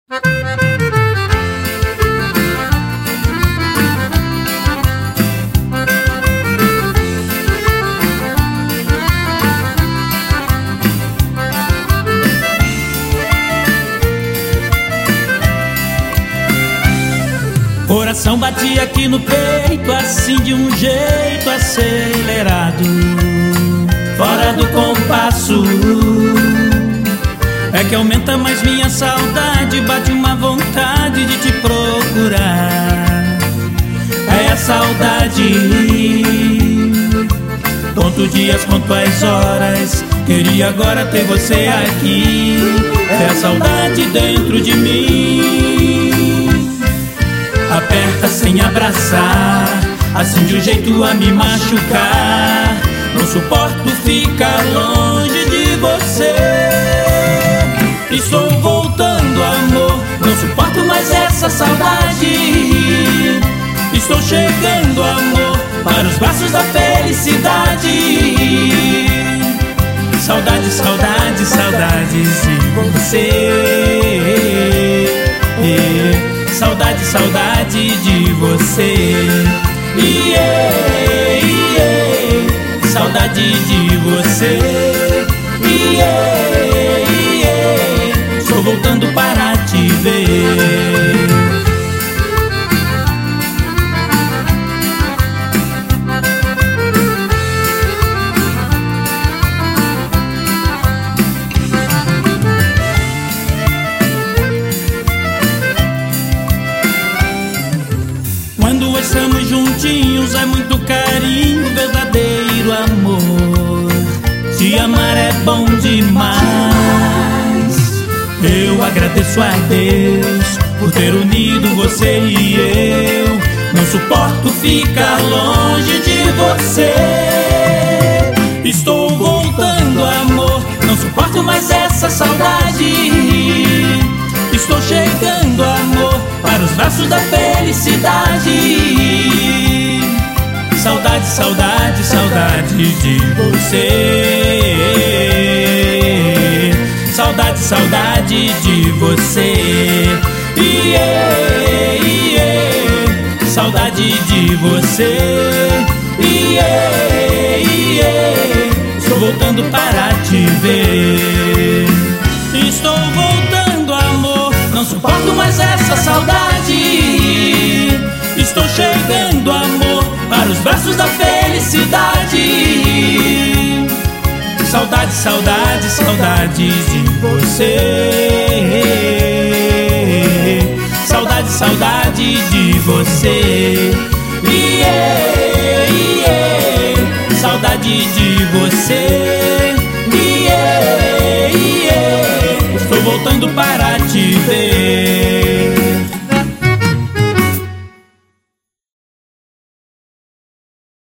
Coração batia aqui no peito, assim de um jeito acelerado, fora do compasso. É que aumenta mais minha saudade, bate uma vontade de te procurar. É a saudade, conto dias, conto as horas, queria agora ter você aqui. É a saudade dentro de mim, aperta sem abraçar, assim de um jeito a me machucar. Não suporto ficar longe de você. Estou voltando, amor, não suporto mais essa saudade. Estou chegando, amor, para os braços da felicidade. Saudade, saudade, saudades de você. Saudade, saudade de você. Saudade de você. Estou voltando para te ver. Quando estamos juntinhos é muito carinho, verdadeiro amor. Te amar é bom demais. Eu agradeço a Deus por ter unido você e eu. Não suporto ficar longe de você. Estou voltando, amor, não suporto mais essa saudade. Estou chegando, amor, para os braços da felicidade. Saudade, saudade, saudade de você. Saudade, saudade de você. Saudade de você. Estou voltando para te ver. Estou voltando, amor, não suporto mais essa saudade. Estou chegando, amor, para os braços da felicidade. Saudade, saudade, saudade de você. Saudade, saudade de você. Saudade de você. Estou voltando